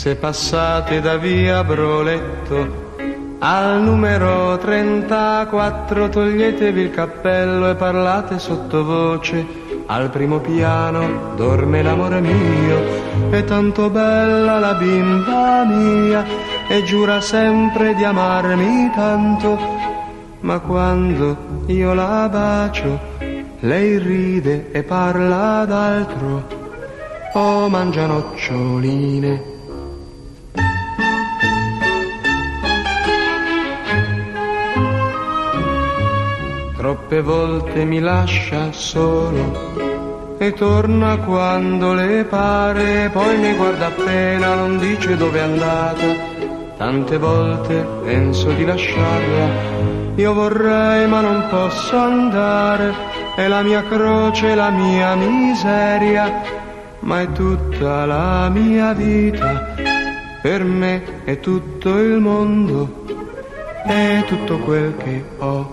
Se passate da via Broletto al numero 34, toglietevi il cappello e parlate sottovoce. Al primo piano dorme l'amore mio, è tanto bella la bimba mia e giura sempre di amarmi tanto, ma quando io la bacio lei ride e parla d'altro. Oh, mangia noccioline. Troppe volte mi lascia solo e torna quando le pare, poi mi guarda appena, non dice dove è andata. Tante volte penso di lasciarla, io vorrei ma non posso andare, è la mia croce, la mia miseria, ma è tutta la mia vita, per me è tutto il mondo, è tutto quel che ho.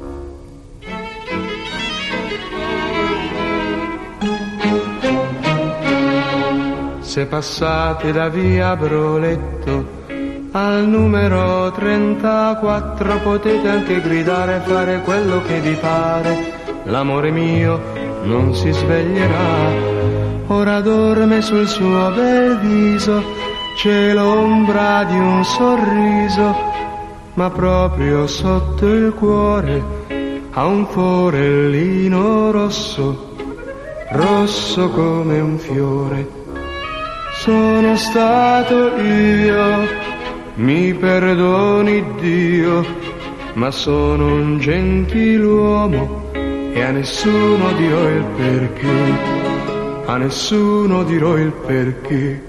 Se passate da via Broletto al numero 34 potete anche gridare e fare quello che vi pare, l'amore mio non si sveglierà, ora dorme sul suo bel viso, c'è l'ombra di un sorriso, ma proprio sotto il cuore ha un forellino rosso, rosso come un fiore. Sono stato io, mi perdoni Dio, ma sono un gentiluomo e a nessuno dirò il perché, a nessuno dirò il perché.